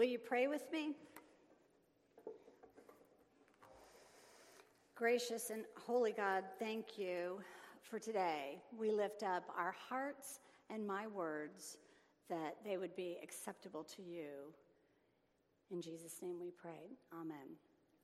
Will you pray with me? Gracious and holy God, thank you for today. We lift up our hearts and my words that they would be acceptable to you. In Jesus' name we pray. Amen.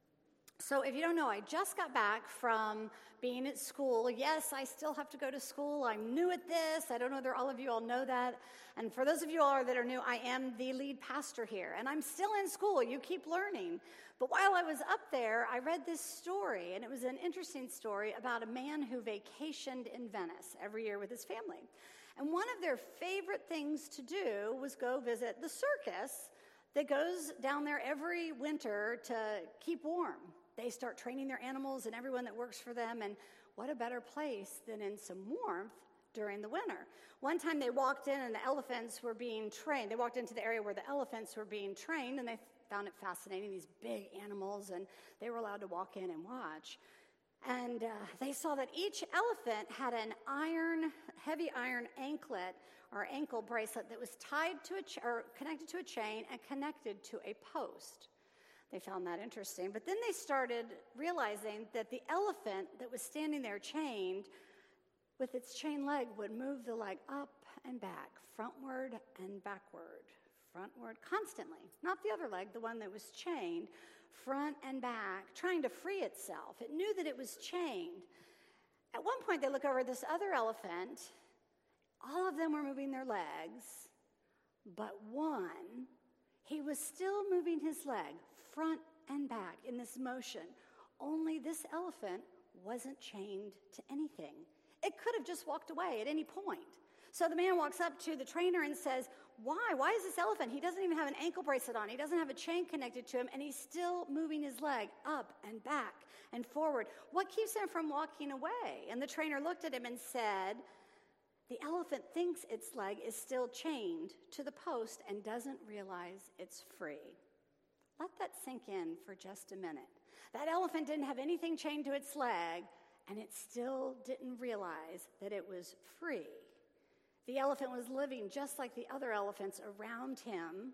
So if you don't know, I just got back from being at school. Yes, I still have to go to school. I'm new at this. I don't know whether all of you all know that. And for those of you all that are new, I am the lead pastor here. And I'm still in school. You keep learning. But while I was up there, I read this story. And it was an interesting story about a man who vacationed in Venice every year with his family. And one of their favorite things to do was go visit the circus that goes down there every winter to keep warm. They start training their animals and everyone that works for them, and what a better place than in some warmth during the winter. One time they walked in and the elephants were being trained. They walked into the area where the elephants were being trained, and they found it fascinating, these big animals, and they were allowed to walk in and watch. And they saw that each elephant had an heavy iron anklet or ankle bracelet that was tied to or connected to a chain and connected to a post. They found that interesting. But then they started realizing that the elephant that was standing there chained, with its chain leg, would move the leg up and back, frontward and backward, frontward constantly. Not the other leg, the one that was chained, front and back, trying to free itself. It knew that it was chained. At one point, they look over this other elephant. All of them were moving their legs, but one, he was still moving his leg front and back in this motion. Only this elephant wasn't chained to anything. It could have just walked away at any point. So the man walks up to the trainer and says, why? Why is this elephant? He doesn't even have an ankle bracelet on. He doesn't have a chain connected to him, and he's still moving his leg up and back and forward. What keeps him from walking away? And the trainer looked at him and said, the elephant thinks its leg is still chained to the post and doesn't realize it's free. Let that sink in for just a minute. That elephant didn't have anything chained to its leg, and it still didn't realize that it was free. The elephant was living just like the other elephants around him,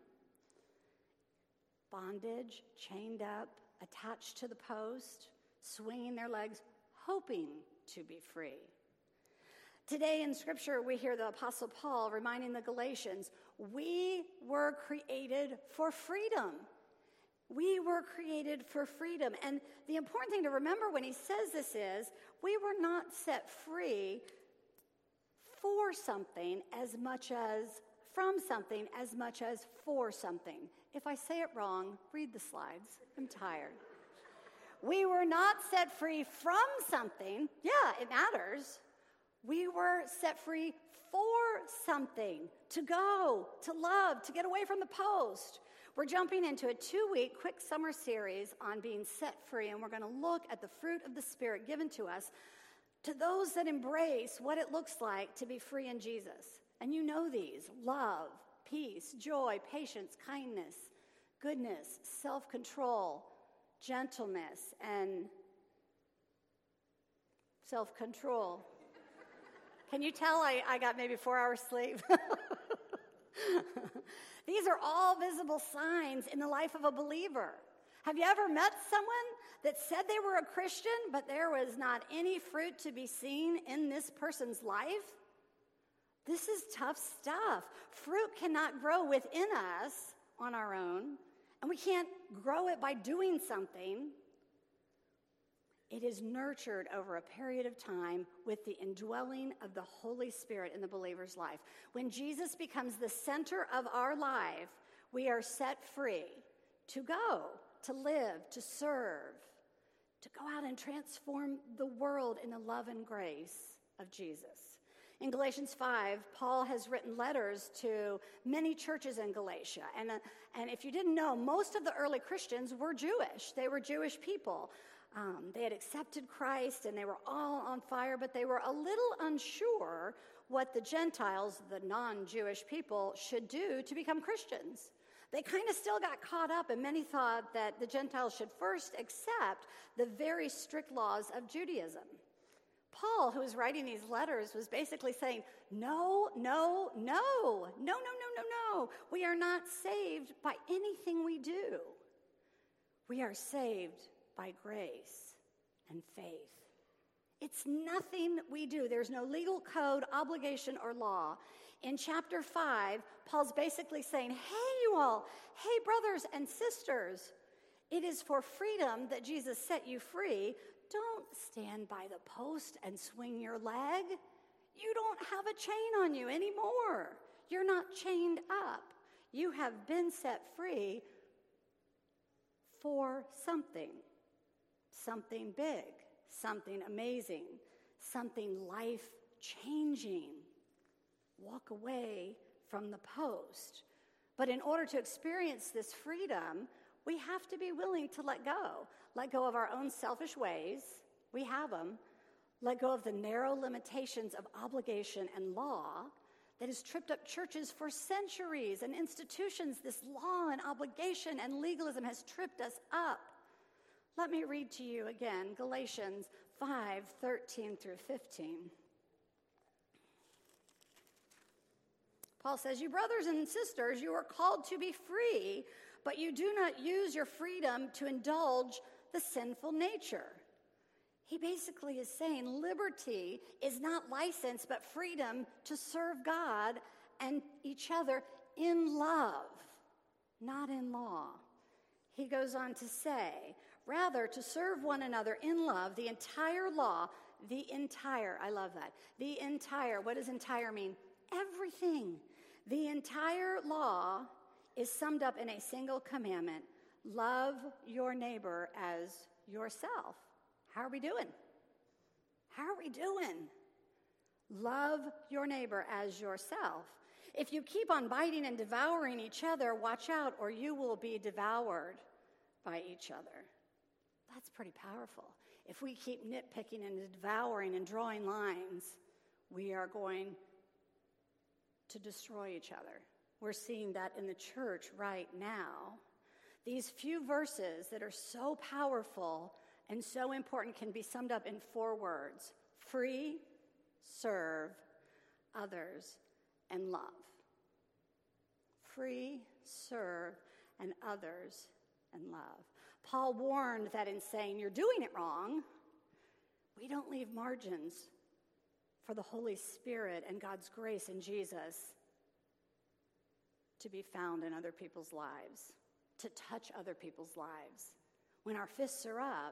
bondage, chained up, attached to the post, swinging their legs, hoping to be free. Today in Scripture, we hear the Apostle Paul reminding the Galatians, we were created for freedom. We were created for freedom. And the important thing to remember when he says this is, we were not set free for something as much as from something as much as for something. If I say it wrong, read the slides. I'm tired. We were not set free from something. Yeah, it matters. We were set free for something, to go, to love, to get away from the post. We're jumping into a 2-week quick summer series on being set free, and we're going to look at the fruit of the Spirit given to us to those that embrace what it looks like to be free in Jesus. And you know these: love, peace, joy, patience, kindness, goodness, self-control, gentleness, and self-control. Can you tell I got maybe 4 hours sleep? These are all visible signs in the life of a believer. Have you ever met someone that said they were a Christian, but there was not any fruit to be seen in this person's life? This is tough stuff. Fruit cannot grow within us on our own, and we can't grow it by doing something. It is nurtured over a period of time with the indwelling of the Holy Spirit in the believer's life. When Jesus becomes the center of our life, we are set free to go, to live, to serve, to go out and transform the world in the love and grace of Jesus. In Galatians 5, Paul has written letters to many churches in Galatia. And if you didn't know, most of the early Christians were Jewish. They were Jewish people. They had accepted Christ, and they were all on fire, but they were a little unsure what the Gentiles, the non-Jewish people, should do to become Christians. They kind of still got caught up, and many thought that the Gentiles should first accept the very strict laws of Judaism. Paul, who was writing these letters, was basically saying, no, no, no, no, no, no, no, no. We are not saved by anything we do. We are saved by grace and faith. It's nothing we do. There's no legal code, obligation, or law. In chapter 5, Paul's basically saying, hey, you all, hey, brothers and sisters, it is for freedom that Jesus set you free. Don't stand by the post and swing your leg. You don't have a chain on you anymore. You're not chained up. You have been set free for something big, something amazing, something life-changing. Walk away from the post. But in order to experience this freedom, we have to be willing to let go of our own selfish ways. We have them. Let go of the narrow limitations of obligation and law that has tripped up churches for centuries and institutions. This law and obligation and legalism has tripped us up. Let me read to you again, Galatians 5:13 through 15. Paul says, you brothers and sisters, you are called to be free, but you do not use your freedom to indulge the sinful nature. He basically is saying liberty is not license, but freedom to serve God and each other in love, not in law. He goes on to say, rather to serve one another in love, the entire law, I love that. What does entire mean? Everything. The entire law is summed up in a single commandment. Love your neighbor as yourself. How are we doing? Love your neighbor as yourself. If you keep on biting and devouring each other, watch out, or you will be devoured by each other. That's pretty powerful. If we keep nitpicking and devouring and drawing lines, we are going to destroy each other. We're seeing that in the church right now. These few verses that are so powerful and so important can be summed up in 4 words: free, serve, others, and love. Free, serve, and others, and love. Paul warned that in saying you're doing it wrong, we don't leave margins for the Holy Spirit and God's grace in Jesus to be found in other people's lives, to touch other people's lives. When our fists are up,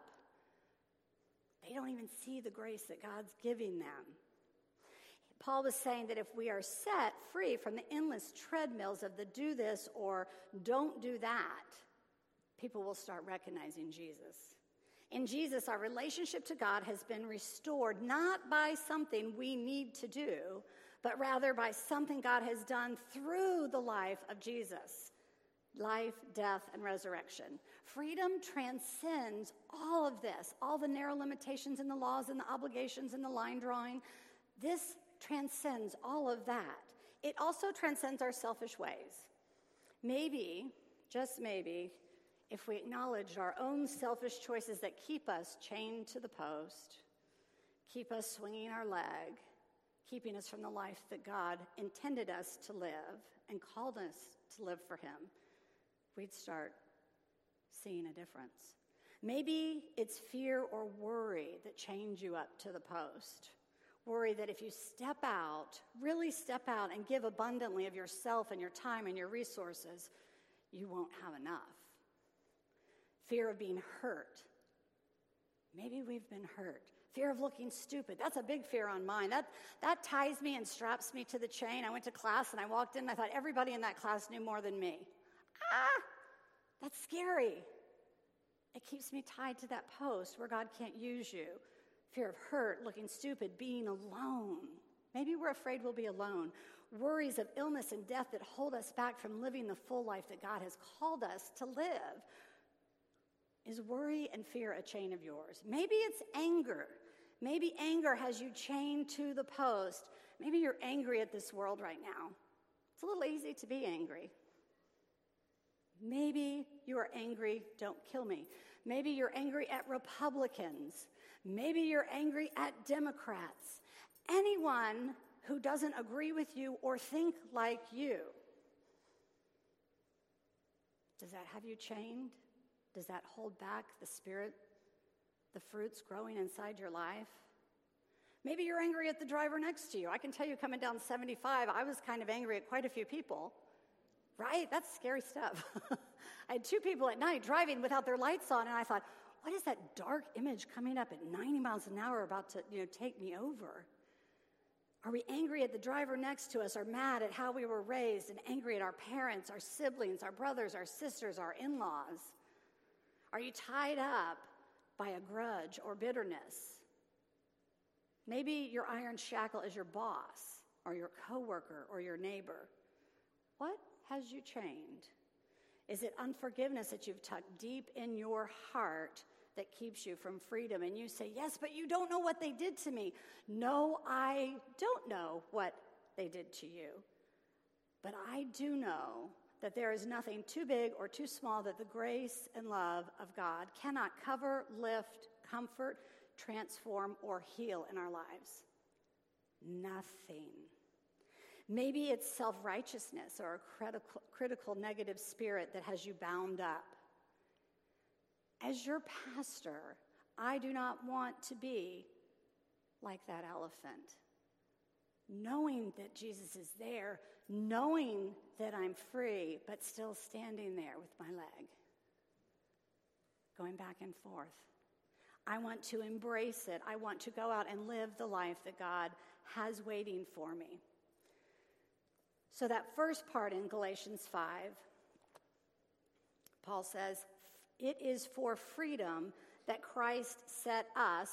they don't even see the grace that God's giving them. Paul was saying that if we are set free from the endless treadmills of the do this or don't do that, people will start recognizing Jesus. In Jesus, our relationship to God has been restored not by something we need to do, but rather by something God has done through the life of Jesus. Life, death, and resurrection. Freedom transcends all of this, all the narrow limitations and the laws and the obligations and the line drawing. This transcends all of that. It also transcends our selfish ways. Maybe, just maybe, if we acknowledge our own selfish choices that keep us chained to the post, keep us swinging our leg, keeping us from the life that God intended us to live and called us to live for Him, we'd start seeing a difference. Maybe it's fear or worry that chains you up to the post. Worry that if you step out, really step out and give abundantly of yourself and your time and your resources, you won't have enough. Fear of being hurt. Maybe we've been hurt. Fear of looking stupid. That's a big fear on mine. That ties me and straps me to the chain. I went to class and I walked in and I thought everybody in that class knew more than me. That's scary. It keeps me tied to that post where God can't use you. Fear of hurt, looking stupid, being alone. Maybe we're afraid we'll be alone. Worries of illness and death that hold us back from living the full life that God has called us to live. Is worry and fear a chain of yours? Maybe it's anger. Maybe anger has you chained to the post. Maybe you're angry at this world right now. It's a little easy to be angry. Maybe you're angry, don't kill me. Maybe you're angry at Republicans. Maybe you're angry at Democrats. Anyone who doesn't agree with you or think like you. Does that have you chained? Does that hold back the spirit, the fruits growing inside your life? Maybe you're angry at the driver next to you. I can tell you, coming down 75, I was kind of angry at quite a few people. Right? That's scary stuff. I had 2 people at night driving without their lights on, and I thought, what is that dark image coming up at 90 miles an hour about to, take me over? Are we angry at the driver next to us, or mad at how we were raised, and angry at our parents, our siblings, our brothers, our sisters, our in-laws? Are you tied up by a grudge or bitterness? Maybe your iron shackle is your boss, or your coworker, or your neighbor. What has you chained? Is it unforgiveness that you've tucked deep in your heart that keeps you from freedom? And you say, yes, but you don't know what they did to me. No, I don't know what they did to you. But I do know that there is nothing too big or too small that the grace and love of God cannot cover, lift, comfort, transform, or heal in our lives. Nothing. Maybe it's self-righteousness or a critical negative spirit that has you bound up. As your pastor, I do not want to be like that elephant. Knowing that Jesus is there, knowing that I'm free, but still standing there with my leg, going back and forth. I want to embrace it. I want to go out and live the life that God has waiting for me. So that first part in Galatians 5, Paul says, it is for freedom that Christ set us,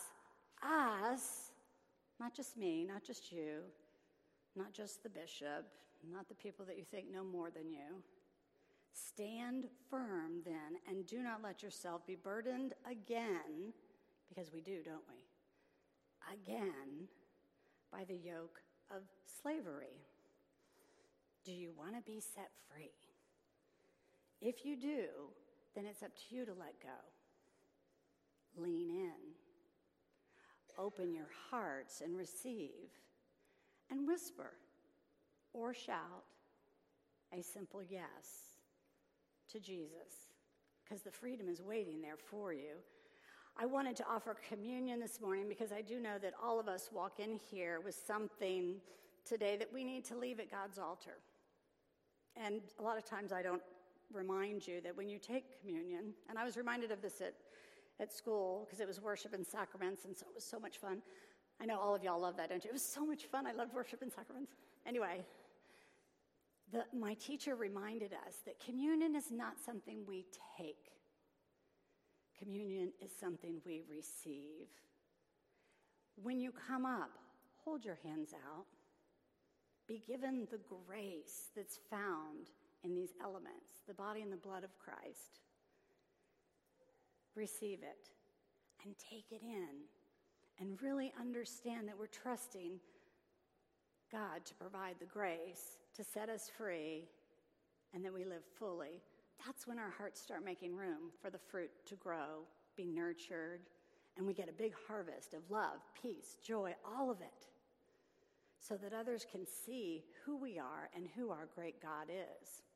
not just me, not just you, not just the bishop, not the people that you think know more than you. Stand firm then, and do not let yourself be burdened again, because we do, don't we? Again, by the yoke of slavery. Do you want to be set free? If you do, then it's up to you to let go. Lean in. Open your hearts and receive. And whisper or shout a simple yes to Jesus, because the freedom is waiting there for you. I wanted to offer communion this morning because I do know that all of us walk in here with something today that we need to leave at God's altar. And a lot of times I don't remind you that when you take communion, and I was reminded of this at school because it was worship and sacraments, and so it was so much fun. I know all of y'all love that, don't you? It was so much fun. I loved worship and sacraments. Anyway, my teacher reminded us that communion is not something we take. Communion is something we receive. When you come up, hold your hands out. Be given the grace that's found in these elements, the body and the blood of Christ. Receive it and take it in and really understand that we're trusting God to provide the grace to set us free and that we live fully. That's when our hearts start making room for the fruit to grow, be nurtured, and we get a big harvest of love, peace, joy, all of it, so that others can see who we are and who our great God is.